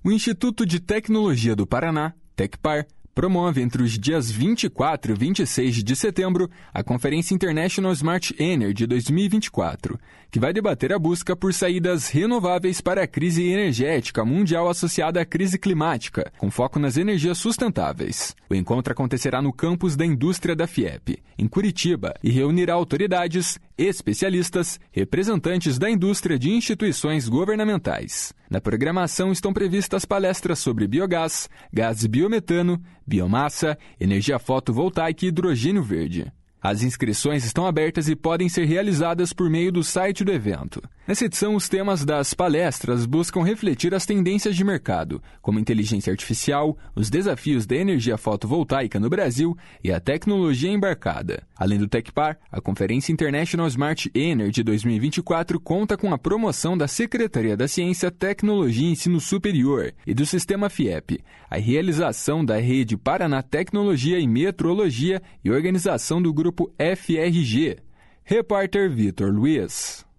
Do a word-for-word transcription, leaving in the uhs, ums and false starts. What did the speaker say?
O Instituto de Tecnologia do Paraná, Tecpar, promove entre os dias vinte e quatro e vinte e seis de setembro a Conferência International Smart Energy dois mil e vinte e quatro, que vai debater a busca por saídas renováveis para a crise energética mundial associada à crise climática, com foco nas energias sustentáveis. O encontro acontecerá no campus da indústria da Fiep, em Curitiba, e reunirá autoridades, especialistas, representantes da indústria de instituições governamentais. Na programação estão previstas palestras sobre biogás, gás biometano, biomassa, energia fotovoltaica e hidrogênio verde. As inscrições estão abertas e podem ser realizadas por meio do site do evento. Nessa edição, os temas das palestras buscam refletir as tendências de mercado, como inteligência artificial, os desafios da energia fotovoltaica no Brasil e a tecnologia embarcada. Além do Tecpar, a Conferência International Smart Energy dois mil e vinte e quatro conta com a promoção da Secretaria da Ciência, Tecnologia e Ensino Superior e do Sistema Fiep, a realização da Rede Paraná Tecnologia e Metrologia e organização do Grupo F R G. Repórter Vitor Luiz.